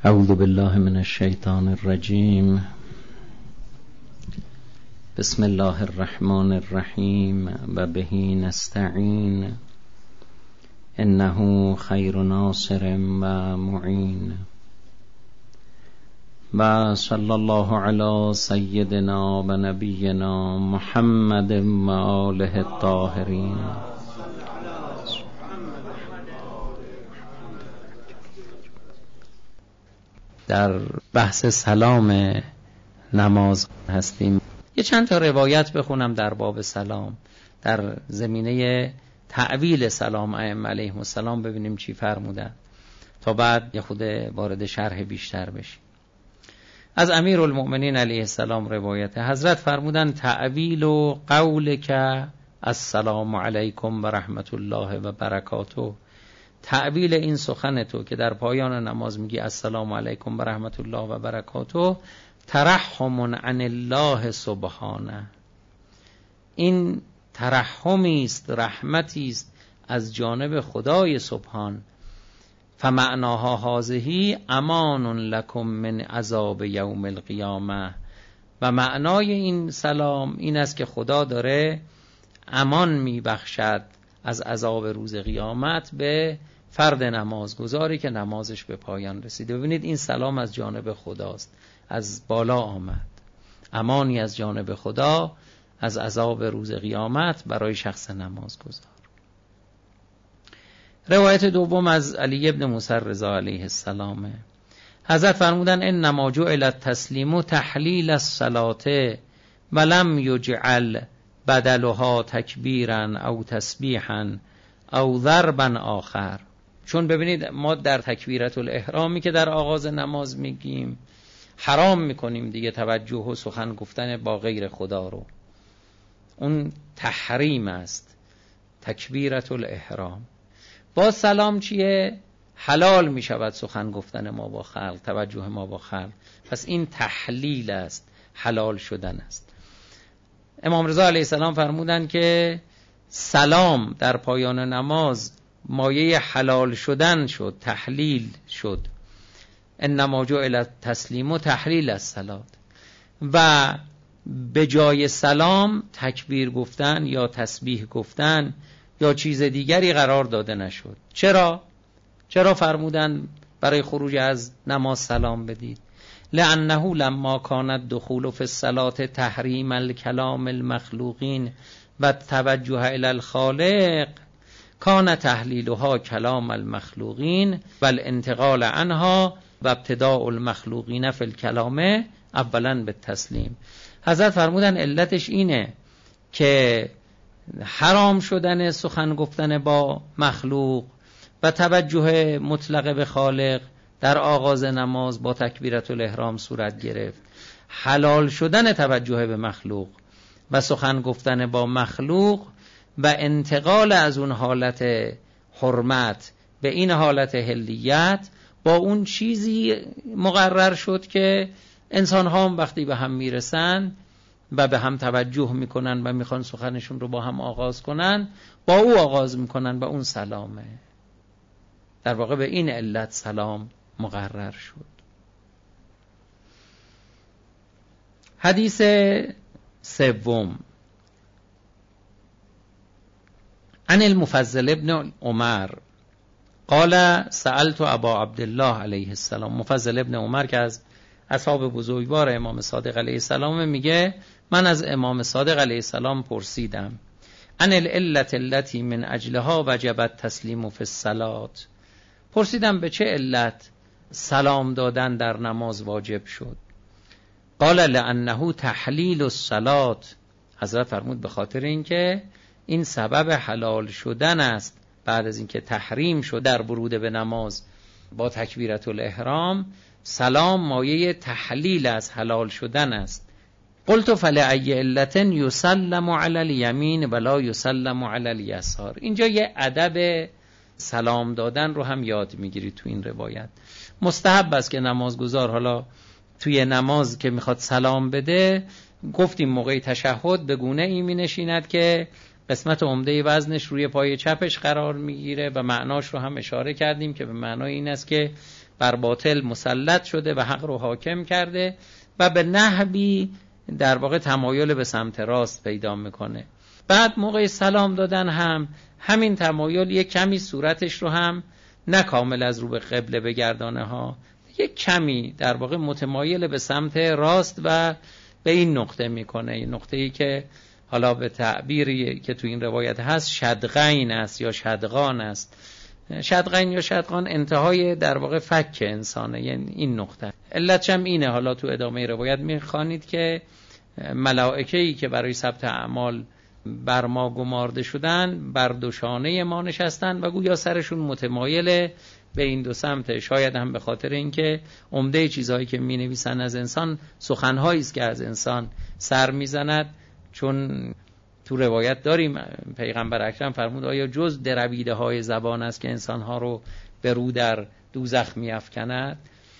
اعوذ بالله من الشیطان الرجیم. بسم الله الرحمن الرحیم و به نستعین انه خیر ناصر و معین و صلی الله علی سیدنا و نبینا محمد و آله الطاهرین. در بحث سلام نماز هستیم. یه چند تا روایت بخونم در باب سلام، در زمینه تعویل سلام ائمه علیهم السلام، ببینیم چی فرمودن تا بعد یه خود وارد شرح بیشتر بشیم. از امیرالمؤمنین علیه السلام روایت حضرت فرمودن تعویل و قولک السلام علیکم و رحمت الله و برکاته، تعویل این سخن تو که در پایان نماز میگی السلام علیکم و رحمت الله و برکاته، ترحم عن الله سبحانه، این ترحمی است، رحمتی است از جانب خدای سبحان. فمعناها هذه امان لکم من عذاب یوم القیامه، و معنای این سلام این است که خدا داره امان میبخشد از عذاب روز قیامت به فرد نمازگزاری که نمازش به پایان رسیده. ببینید این سلام از جانب خداست، از بالا آمد، امانی از جانب خدا از عذاب روز قیامت برای شخص نمازگزار. روایت دوم از علی ابن موسی رضا علیه السلام، حضرت فرمودن انما جعل التسلیم تحلیل الصلاة ولم یجعل بدلها تکبیرا او تسبیحا او ضربا آخر. چون ببینید ما در تکبیرت الاحرامی که در آغاز نماز میگیم حرام میکنیم دیگه توجه و سخن گفتن با غیر خدا رو، اون تحریم است تکبیرت الاحرام. با سلام چیه؟ حلال میشود سخن گفتن ما با خلق، توجه ما با خلق، پس این تحلیل است، حلال شدن است. امام رضا علیه السلام فرمودن که سلام در پایان نماز مایه حلال شدن شد، تحلیل شد. انما جعل التسلیم تحلیل الصلاة، و به جای سلام تکبیر گفتن یا تسبیح گفتن یا چیز دیگری قرار داده نشد. چرا فرمودن برای خروج از نماز سلام بدید؟ لانه لما کان الدخول فی الصلاة تحریم الکلام المخلوقین و توجه الی الخالق، کان تحلیلها کلام المخلوقین و الانتقال عنها و ابتداء المخلوقین فی الکلام اولا بالتسلیم. حضرت فرمودن علتش اینه که حرام شدن سخن گفتن با مخلوق و توجه مطلق به خالق در آغاز نماز با تکبیرت الاحرام صورت گرفت. حلال شدن توجه به مخلوق و سخن گفتن با مخلوق و انتقال از اون حالت حرمت به این حالت حلیت با اون چیزی مقرر شد که انسان ها هم وقتی به هم میرسن و به هم توجه میکنن و میخوان سخنشون رو با هم آغاز کنن، با او آغاز میکنن و اون سلامه. در واقع به این علت سلام مقرر شد. حدیث سوم، عن المفضل ابن عمر قال سألت ابا عبدالله علیه السلام. مفضل ابن عمر که از اصحاب بزرگوار امام صادق علیه السلام میگه من از امام صادق علیه السلام پرسیدم عن العلة التي من اجلها وجب التسلیم فی الصلاة، پرسیدم به چه علت سلام دادن در نماز واجب شد. قال لانه تحلیل الصلاة، حضرت فرمود به خاطر اینکه این سبب حلال شدن است. بعد از اینکه تحریم شد در ورود به نماز با تکبیرت الاحرام، سلام مایه تحلیل از حلال شدن است. قلت فلأی علة یسلم علی الیمین ولا یسلم علی الیسار. اینجا یه ادب سلام دادن رو هم یاد میگیری تو این روایت. مستحب است که نمازگزار حالا توی نماز که میخواد سلام بده، گفتیم موقع تشهد به گونه ای می نشیند که قسمت عمده وزنش روی پای چپش قرار میگیره و معناش رو هم اشاره کردیم که به معنای این است که بر باطل مسلط شده و حق رو حاکم کرده و به نحوی در واقع تمایل به سمت راست پیدا میکنه. بعد موقع سلام دادن هم همین تمایل یک کمی صورتش رو هم نه کامل از رو به قبله بگردانه ها، یک کمی در واقع متمایل به سمت راست و به این نقطه میکنه، نقطه‌ای که حالا به تعبیری که تو این روایت هست شدغین است یا شدغان است. شدغین یا شدغان انتهای در واقع فک انسانه، یعنی این نقطه. علتش هم اینه، حالا تو ادامه روایت میخوانید که ملائکه‌ای که برای ثبت اعمال بر ما گمارده شدن بر دو شانه ما نشستن و گویا سرشون متمایل به این دو سمت، شاید هم به خاطر اینکه عمده چیزهایی که می نویسن از انسان سخنهایی است که از انسان سر میزند. چون تو روایت داریم پیغمبر اکرم فرمود آیا جز درویده های زبان است که انسانها رو به رو در دوزخ می افکند؟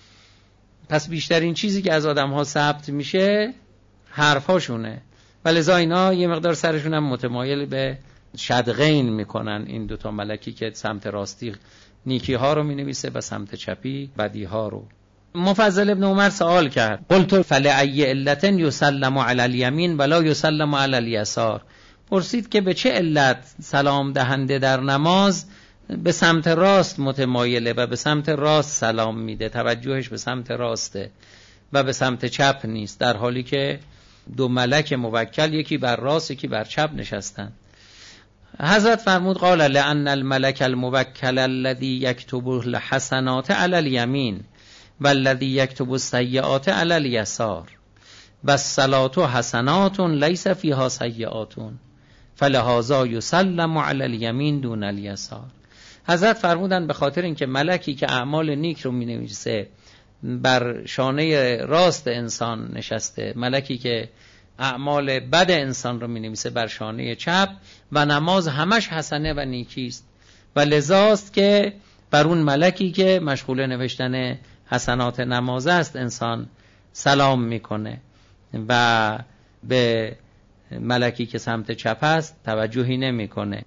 پس بیشترین چیزی که از آدم ها ثبت میشه حرفاشونه، ولذا اینا یه مقدار سرشون هم متمایل به شدغین میکنن، این دوتا ملکی که سمت راستی نیکی ها رو می نویسه و سمت چپی بدی ها رو. مفضل ابن عمر سوال کرد قلت فلأی علت یسلم علی الیمین ولا یسلم علی الیسار، پرسید که به چه علت سلام دهنده در نماز به سمت راست متمایله و به سمت راست سلام میده، توجهش به سمت راسته و به سمت چپ نیست، در حالی که دو ملک موکل یکی بر راست یکی بر چپ نشستن. حضرت فرمود قال لأن الملك الموکل الذي يكتب الحسنات على اليمين والذي يكتب السيئات على اليسار والصلاة حسنات ليس فيها سيئات فلهذا يسلم على اليمين دون اليسار. حضرت فرمودن به خاطر اینکه ملکی که اعمال نیک رو می‌نویسه بر شانه راست انسان نشسته، ملکی که اعمال بد انسان رو می‌نویسه بر شانه چپ و نماز همش حسنه و نیکی است و لذاست که بر اون ملکی که مشغول نوشتن حسنات نماز است انسان سلام میکنه و به ملکی که سمت چپ است توجهی نمیکنه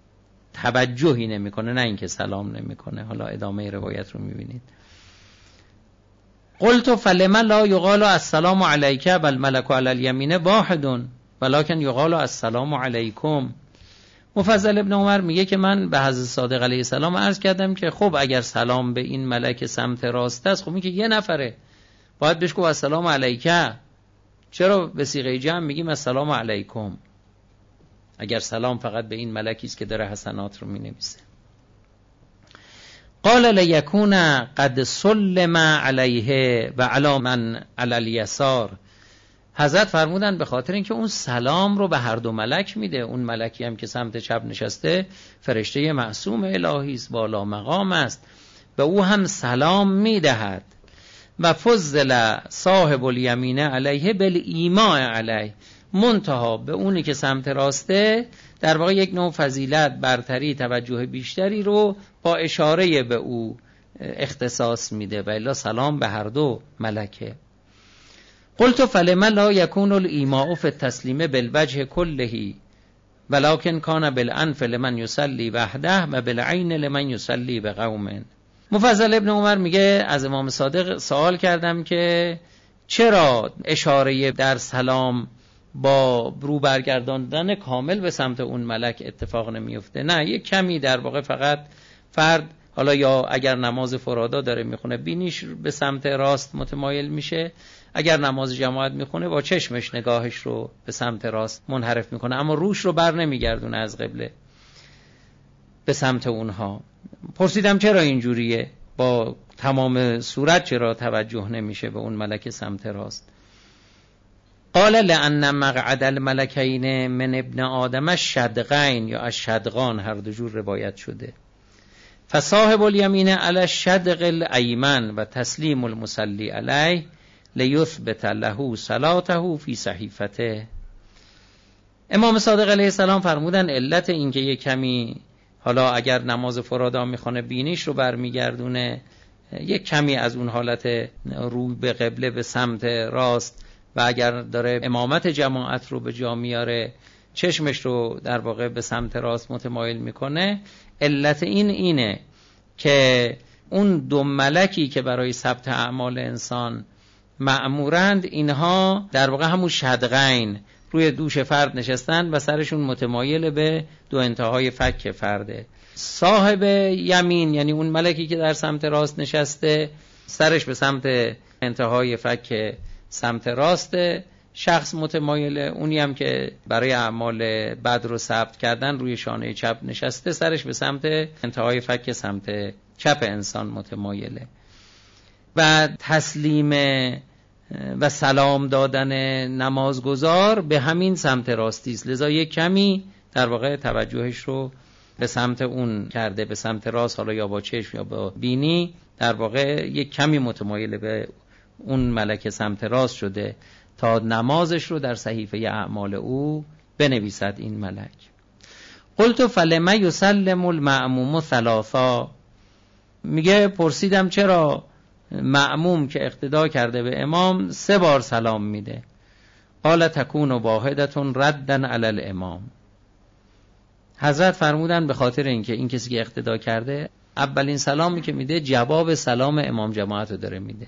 نه اینکه سلام نمیکنه. حالا ادامه روایت رو میبینید. قلت فلما لا یقال السلام علیک والملک علی الیمین واحد ولکن یقال السلام علیکم. مفضل ابن عمر میگه که من به حضرت صادق علیه السلام عرض کردم که خب اگر سلام به این ملک سمت راست است، خب این که یه نفره باید بهش گفت السلام علیک، چرا به صیغه جمع میگیم السلام علیکم اگر سلام فقط به این ملکی است که داره حسنات رو مینویسه؟ قال لیکون قد سلم علیه و علی من علی الیسار. حضرت فرمودن به خاطر اینکه اون سلام رو به هر دو ملک میده، اون ملکی هم که سمت چپ نشسته فرشته معصوم الهی است، بالا مقام است، به او هم سلام میدهد و فضل صاحب الیمین علیه بالایماء علیه، منتها به اونی که سمت راسته در واقع یک نوع فضیلت، برتری، توجه بیشتری رو با اشاره به او اختصاص میده و الا سلام به هر دو ملکه. قلت فلما لا يكون الایماء فی التسلیم بالوجه كله ولكن كان بالانف لمن يصلي وحده و بالعین لمن يصلي بقوم. مفضل ابن عمر میگه از امام صادق سوال کردم که چرا اشاره در سلام با رو برگرداندن کامل به سمت اون ملک اتفاق نمیفته؟ نه، یک کمی در واقع فقط فرد، حالا یا اگر نماز فرادا داره میخونه بینیش به سمت راست متمایل میشه، اگر نماز جماعت میخونه با چشمش نگاهش رو به سمت راست منحرف میکنه، اما روش رو بر نمیگردونه از قبله به سمت اونها. پرسیدم چرا اینجوریه، با تمام صورت چرا توجه نمیشه به اون ملک سمت راست؟ قال لأن مقعد الملکین من ابن آدم الشدغین یا الشدغان، هر دو جور روایت شده. فصاحب الیمین علی الشدغ الایمن و تسلیم المصلی علیه لیثبت له صلاته فی صحیفته. امام صادق علیه السلام فرمودن علت این که یک کمی حالا اگر نماز فرادا میخونه بینیش رو برمیگردونه، یک کمی از اون حالت روی به قبله به سمت راست و اگر داره امامت جماعت رو به جا میاره چشمش رو در واقع به سمت راست متمایل میکنه، علت اینه که اون دو ملکی که برای ثبت اعمال انسان مأمورند، اینها در واقع همون شدغین روی دوش فرد نشستن و سرشون متمایل به دو انتهای فک فرده. صاحب یمین یعنی اون ملکی که در سمت راست نشسته، سرش به سمت انتهای فک سمت راسته. شخص متمایل اونی هم که برای اعمال بد رو ثبت کردن روی شانه چپ نشسته، سرش به سمت انتهای فک سمت چپ انسان متمایله. و تسلیم و سلام دادن نمازگزار به همین سمت راستی است، لذا یک کمی در واقع توجهش رو به سمت اون کرده، به سمت راست، حالا یا با چشم یا با بینی در واقع یک کمی متمایل به اون ملک سمت راست شده تا نمازش رو در صحیفه اعمال او بنویسد این ملک. قلت فلما یسلم المأموم ثلاثا، میگه پرسیدم چرا مأموم که اقتدا کرده به امام 3 بار سلام میده؟ قال تکون واحدة ردا علی الامام. حضرت فرمودن به خاطر اینکه این کسی که اقتدا کرده اولین سلامی که میده جواب سلام امام جماعت رو داره میده.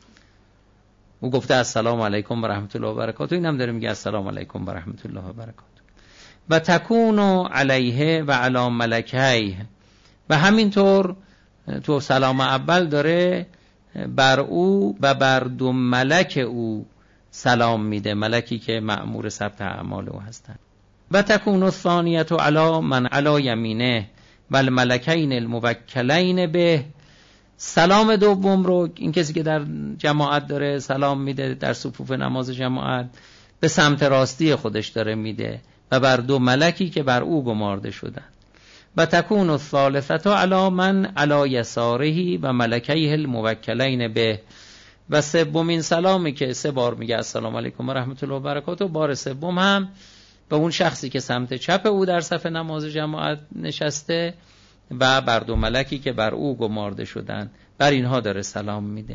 او گفته السلام علیکم و رحمت الله و برکاته، اینم داره میگه السلام علیکم و رحمت الله و برکاته. و تکون علیه و علی ملکیه، و همینطور تو سلام اول داره بر او و بر 2 ملک او سلام میده، ملکی که مأمور ثبت اعمال او هستند. و تکون الثانیه علی من علی یمینه و الملکین الموکلین به، سلام دوم رو این کسی که در جماعت داره سلام میده در صفوف نماز جماعت به سمت راستی خودش داره میده و بر 2 ملکی که بر او گمارده شدن. و تکون الثالثه علی من علی یساره و ملکیه الموکلین به، و سومین سلامی که 3 بار میگه السلام علیکم و رحمت الله و برکاته، بار سوم هم به اون شخصی که سمت چپ او در صف نماز جماعت نشسته و بر 2 ملکی که بر او گمارده شدن، بر اینها داره سلام میده.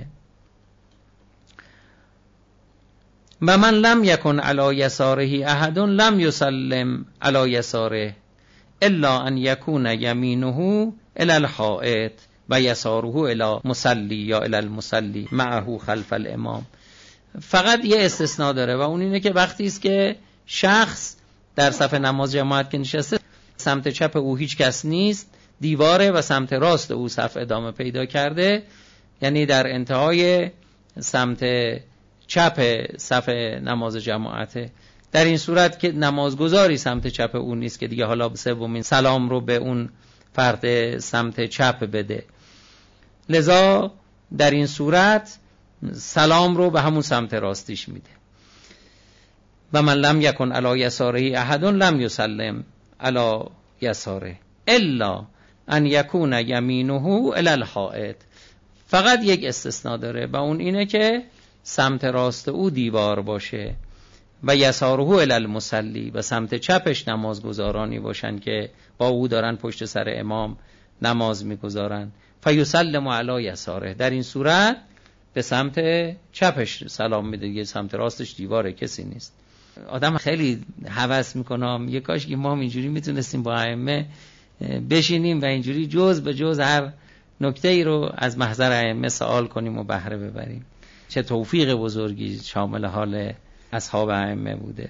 و من لم یکن علی یساره احد لم یسلم علی یساره الا ان یکون یمینه الی الحائط و یساره الی مصلی یا الی المصلی معه خلف الامام. فقط یه استثناء داره و اون اینه که وقتی است که شخص در صف نماز جماعت که نشسته سمت چپ او هیچ کس نیست، دیواره و سمت راست او صف ادامه پیدا کرده، یعنی در انتهای سمت چپ صف نماز جماعته. در این صورت که نمازگزاری سمت چپ او نیست که دیگه حالا سومین سلام رو به اون فرد سمت چپ بده، لذا در این صورت سلام رو به همون سمت راستیش میده. و من لم یکن علی یساره احد لم یسلم علی یساره الا ان یکون یمینه الی الحائط. فقط یک استثناء داره و اون اینه که سمت راست او دیوار باشه و یساره الی المصلی، و سمت چپش نمازگزارانی باشن که با او دارن پشت سر امام نماز میگذارن. فیسلم علی یساره، در این صورت به سمت چپش سلام میده، یه سمت راستش دیواره کسی نیست. آدم خیلی هوس میکنم یه کاش که ما هم اینجوری میتونستیم با ائمه بشینیم و اینجوری جز به جز هر نکته ای رو از محضر ائمه سوال کنیم و بهره ببریم. چه توفیق بزرگی شامل حال اصحاب ائمه بوده.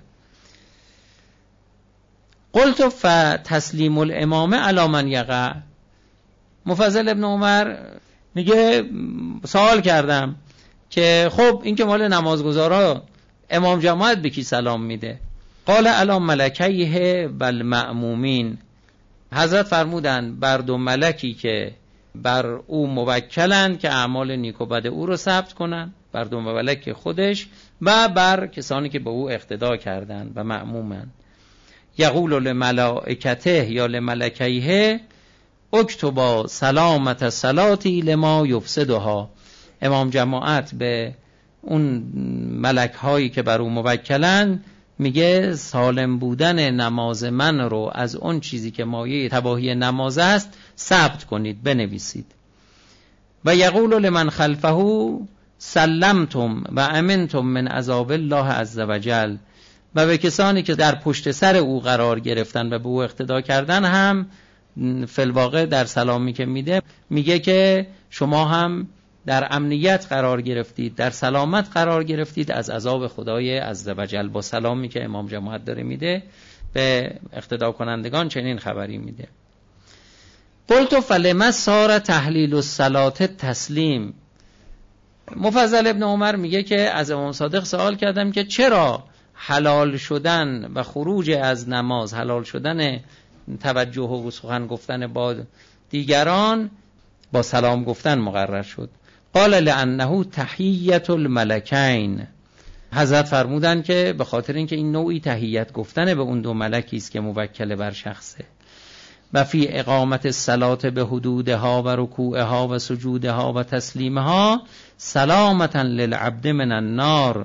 قلت فتسلیم الامامه علی من یقع. مفضل ابن عمر میگه سوال کردم که خب این که مال نمازگزارا، امام جماعت به کی سلام میده؟ قال علی ملکیه و المأمومین. حضرت فرمودن بر 2 ملکی که بر او موکلند که اعمال نیک و بد او رو ثبت کنن، بر 2 ملک خودش و بر کسانی که به او اقتدا کردند و مأمومند. یقول لملائکته یا لملکیه اکتبا سلامت صلاتی لما یفسدها. امام جماعت به اون ملک هایی که بر او موکلن میگه سالم بودن نماز من رو از اون چیزی که مایه تباهی نماز است ثبت کنید، بنویسید. و یقول لمن خلفه سلمتم و امنتم من عذاب الله عز وجل. و به کسانی که در پشت سر او قرار گرفتن و به او اقتدا کردن هم فی‌الواقع در سلامی که میگه که شما هم در امنیت قرار گرفتید، در سلامت قرار گرفتید از عذاب خدای عزوجل. با سلامی که امام جماعت داره میده به اقتدا کنندگان چنین خبری میده. قلت فلما صار تحلیل الصلاة تسلیم. مفضل ابن عمر میگه که از امام صادق سوال کردم که چرا حلال شدن و خروج از نماز، حلال شدن توجه و سخن گفتن با دیگران با سلام گفتن مقرر شد؟ قال لانه تحیت الملکین. حضرت فرمودن که به خاطر اینکه این نوعی تحیت گفتن به اون دو ملکی است که موکل بر شخصه. و فی اقامت الصلاة به حدودها و رکوعها و سجودها و تسلیمها سلامتا للعبد من النار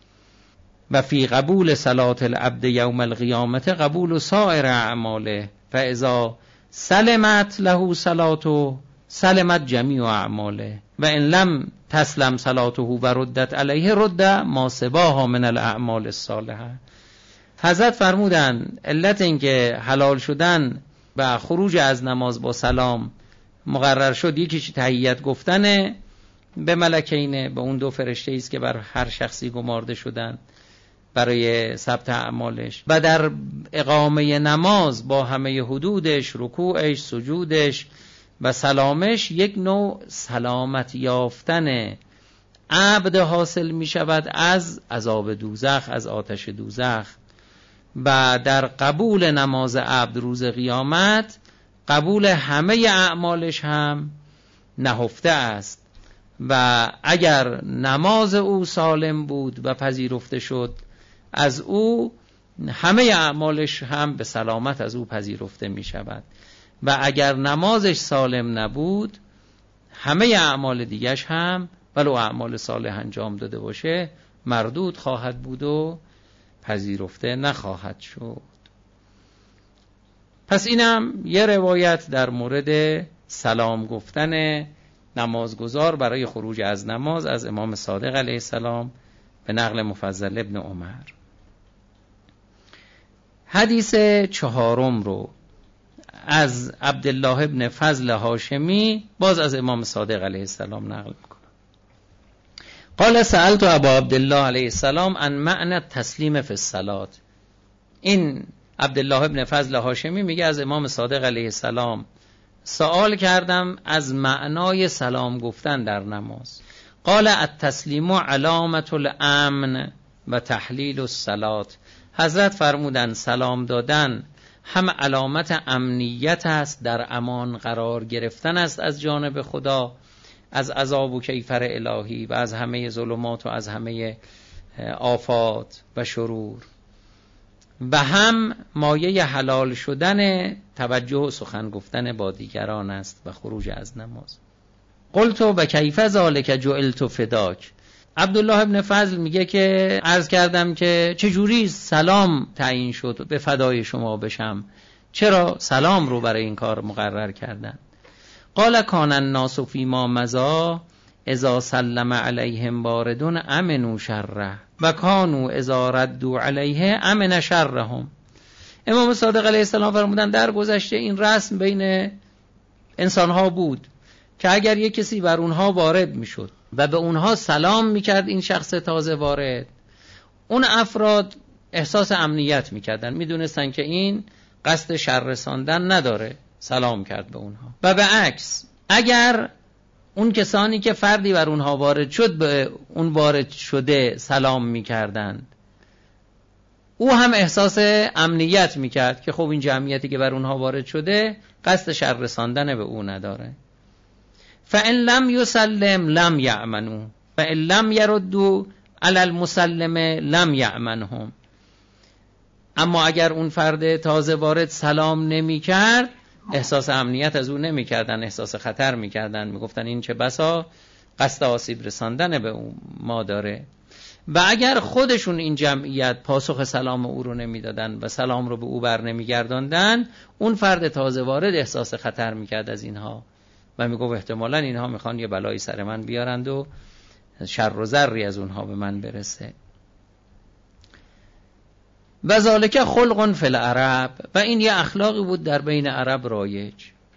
و فی قبول صلاة العبد یوم القیامة قبول سائر اعماله فاذا سلمت له صلاته سلمت جمیع اعماله و ان لم تسلم صلاته و ردت علیه رد ما سواها من الاعمال الصالحه. حضرت فرمودن علت اینکه حلال شدن و خروج از نماز با سلام مقرر شد یکیش تحیت گفتنه به ملکینه، به اون دو فرشته ایست که بر هر شخصی گمارده شدن برای ثبت اعمالش، و در اقامه نماز با همه حدودش، رکوعش، سجودش و سلامش یک نوع سلامت یافتن عبد حاصل می شود از عذاب دوزخ، از آتش دوزخ. و در قبول نماز عبد روز قیامت قبول همه اعمالش هم نهفته است و اگر نماز او سالم بود و پذیرفته شد از او، همه اعمالش هم به سلامت از او پذیرفته می شود و اگر نمازش سالم نبود همه اعمال دیگش هم ولو اعمال صالح انجام داده باشه مردود خواهد بود و پذیرفته نخواهد شد. پس اینم یه روایت در مورد سلام گفتن نمازگزار برای خروج از نماز از امام صادق علیه السلام به نقل مفضل ابن عمر. حدیث چهارم رو از عبدالله ابن فضل هاشمی باز از امام صادق علیه السلام نقل میکنه. قال سألت ابا عبدالله علیه السلام عن معنی تسلیم فی الصلاة. این عبدالله ابن فضل هاشمی میگه از امام صادق علیه السلام سوال کردم از معنای سلام گفتن در نماز. قال التسلیم علامت الامن و تحلیل الصلاة. حضرت فرمودن سلام دادن هم علامت امنیت است، در امان قرار گرفتن است از جانب خدا، از عذاب و کیفر الهی و از همه ظلمات و از همه آفات و شرور، و هم مایه حلال شدن توجه و سخن گفتن با دیگران است و خروج از نماز. قلت و کیف ذلک جعلت فداک. عبدالله ابن فضل میگه که عرض کردم که چجوری سلام تعیین شد به فدای شما بشم، چرا سلام رو برای این کار مقرر کردن؟ قال کان الناس فیما مضی اذا سلم علیهم باردون امنوا شره و کانوا اذا ردوا علیه امن شرهم. امام صادق علیه السلام فرمودن در گذشته این رسم بین انسانها بود که اگر یک کسی بر اونها وارد میشد و به اونها سلام میکرد، این شخص تازه وارد، اون افراد احساس امنیت میکردن، میدونستن که این قصد شر رساندن نداره، سلام کرد به اونها. و به عکس اگر اون کسانی که فردی بر اونها وارد شد به اون وارد شده سلام میکردند، او هم احساس امنیت میکرد که خب این جمعیتی که بر اونها وارد شده قصد شر رساندن به او نداره. فَإِن لَمْ يُسَلِّمْ لَمْ يَأْمَنُوا فَإِن لَمْ يَرُدُّوا عَلَى الْمُسَلِّمِ لَمْ يَأْمَنْهُمْ. اما اگر اون فرد تازه وارد سلام نمی کرد احساس امنیت از او نمی کردن، احساس خطر می کردن، می گفتن این چه بسا قصد آسیب رساندن به ما داره. و اگر خودشون این جمعیت پاسخ سلام او رو نمی دادن و سلام رو به او بر نمی گرداندن، اون فرد تازه وارد احساس خطر می کرد از اینها و می گفت احتمالاً اینها میخوان یه بلایی سر من بیارند و شر و ضری از اونها به من برسه. و ذالک خلق فی العرب، و این یه اخلاقی بود در بین عرب رایج.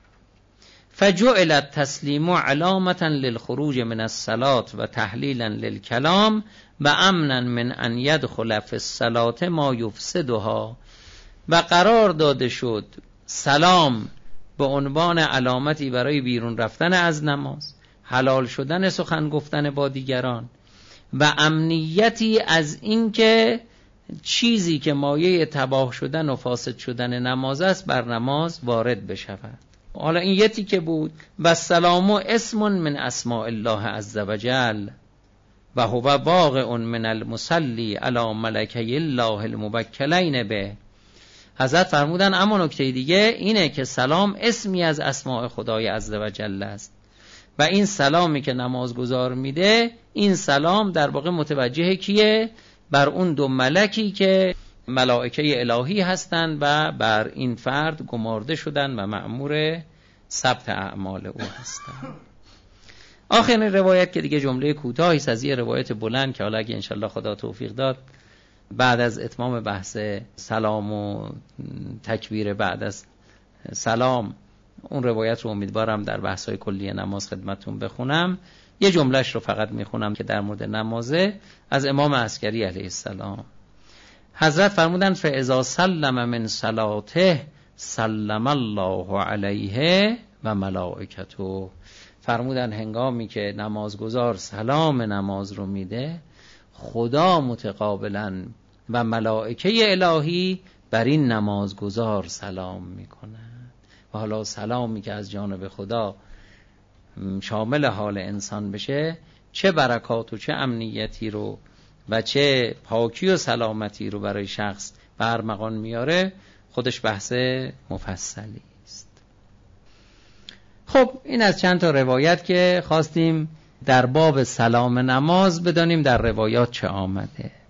فجعل التسلیم علامة للخروج من الصلاة و تحلیلا للکلام و امنا من ان يدخل فی الصلاة ما یفسدها، و قرار داده شد سلام به عنوان علامتی برای بیرون رفتن از نماز، حلال شدن سخن گفتن با دیگران و امنیتی از این که چیزی که مایه تباه شدن و فاسد شدن نماز است بر نماز وارد بشود. حالا این یتی که بود و سلام اسم من اسماء الله عز وجل و هو واقع من المصلی علی ملکی الله الموکلین به. حضرت فرمودن اما نکته دیگه اینه که سلام اسمی از اسماء خدای عز وجل است و این سلامی که نمازگزار میده، این سلام در واقع متوجه کیه؟ بر اون دو ملکی که ملائکه الهی هستند و بر این فرد گمارده شدن و مأمور ثبت اعمال او هستند. آخرین روایت که دیگه جمله کوتاهی است از یه روایت بلند که حالا اگه انشالله خدا توفیق داد بعد از اتمام بحث سلام و تکبیر بعد از سلام اون روایت رو امیدوارم در بحث‌های کلی نماز خدمتون بخونم. یه جملهش رو فقط میخونم که در مورد نمازه، از امام عسکری علیه السلام. حضرت فرمودن فاذا سلم من صلاته سلم الله علیه و ملائکته. فرمودن هنگامی که نمازگزار سلام نماز رو میده، خدا متقابلا و ملائکه الهی بر این نمازگزار سلام میکنن. و حالا سلامی که از جانب خدا شامل حال انسان بشه، چه برکات و چه امنیتی رو و چه پاکی و سلامتی رو برای شخص برمغان میاره، خودش بحث مفصلی است. خب این از چند تا روایت که خواستیم در باب سلام نماز بدانیم در روایات چه آمده.